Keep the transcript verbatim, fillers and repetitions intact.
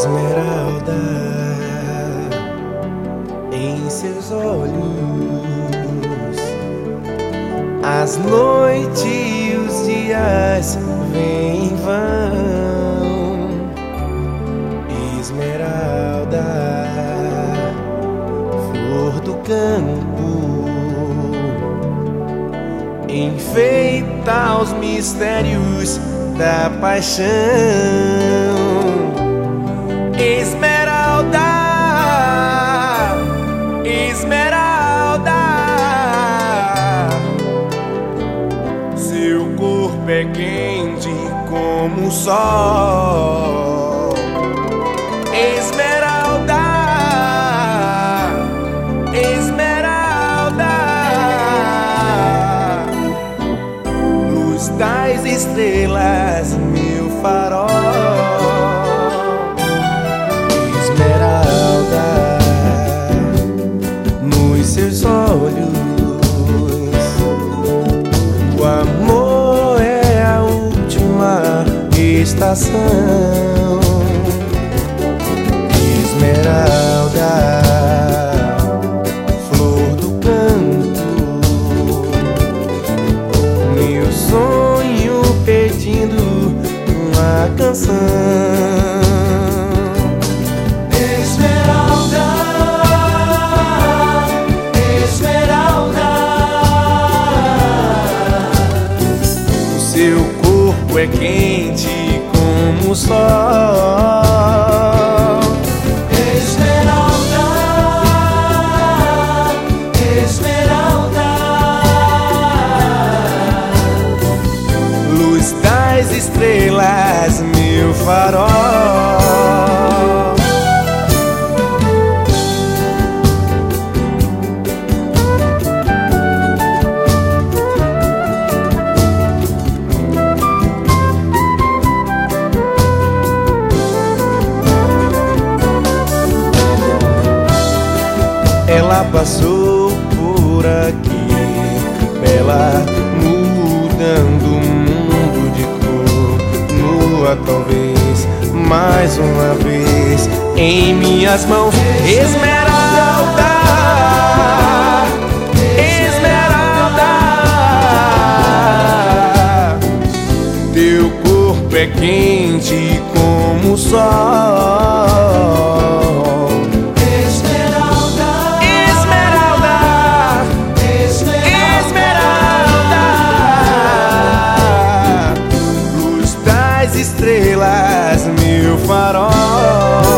Esmeralda em seus olhos, as noites e os dias vêm e vão. Esmeralda, flor do campo, enfeita os mistérios da paixão. Esmeralda, Esmeralda, seu corpo é quente como o sol. Esmeralda, Esmeralda, luz das estrelas, meu farol. Seus olhos, o amor é a última estação. Esmeralda, flor do canto, meu sonho pedindo uma canção. Seu corpo é quente como o sol. Esmeralda, Esmeralda, luz das estrelas, meu farol. Ela passou por aqui, bela, mudando o mundo de cor, nua talvez, mais uma vez, em minhas mãos. Esmeralda, Esmeralda, teu corpo é quente como o sol. Estrelas, meu farol.